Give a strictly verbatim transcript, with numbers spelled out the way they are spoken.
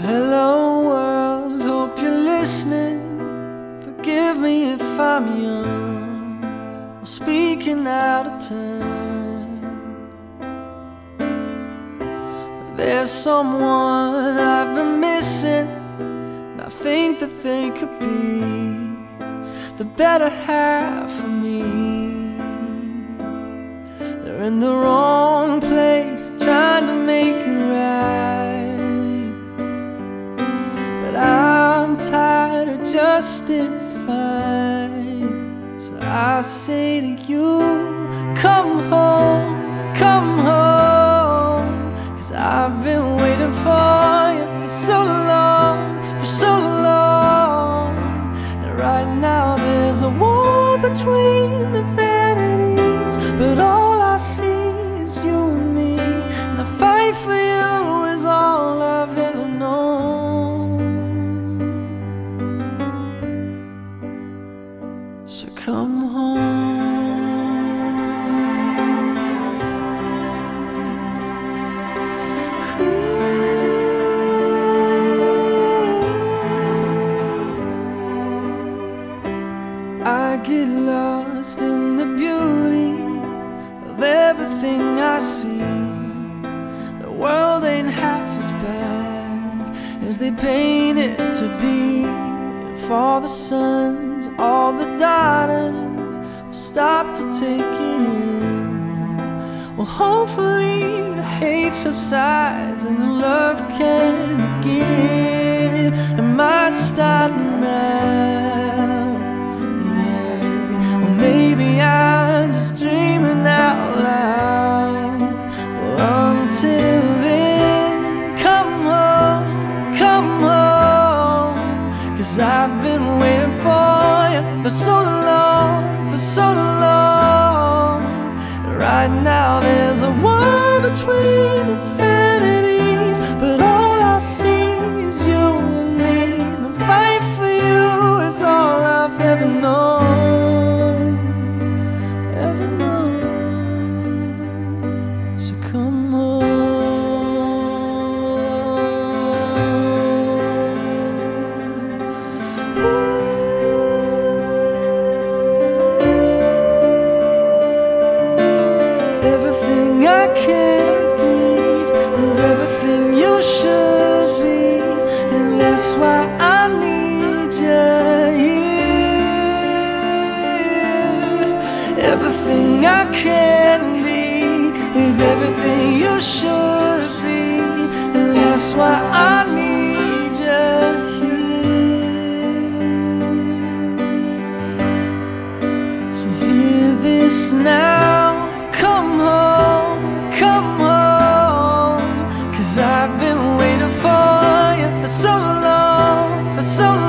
Hello world, hope you're listening. Forgive me if I'm young or speaking out of turn. But there's someone I've been missing, and I think that they could be the better half of me. They're in the wrong place, trying to make it right, but I'm tired of justifying. So I say to you, come home, come home, 'cause I've been waiting for you for so long, for so long. And right now there's a war between the vanities, but all I see is you and me, and the fight for you is all I've ever known. So come home. I get lost in the beauty of everything I see. The world ain't half as bad as they paint it to be. If all the sons, all the daughters stop to take it in, well, hopefully the hate subsides and the love can begin. It might start now, yeah. Or maybe I'm just dreaming out loud. Well, until then, come home, come home, 'cause I've been waiting for you for so long, for so long. Right now there's a war between infinities, but all I see is you and me. The fight for you is all I've ever known, ever known. So come on. I can't be is everything you should be, and that's why I need you here. Everything I can be is everything you should be, and that's why I need you here. So hear this now, come home, come home, 'cause I've been waiting for you for so long, for so long.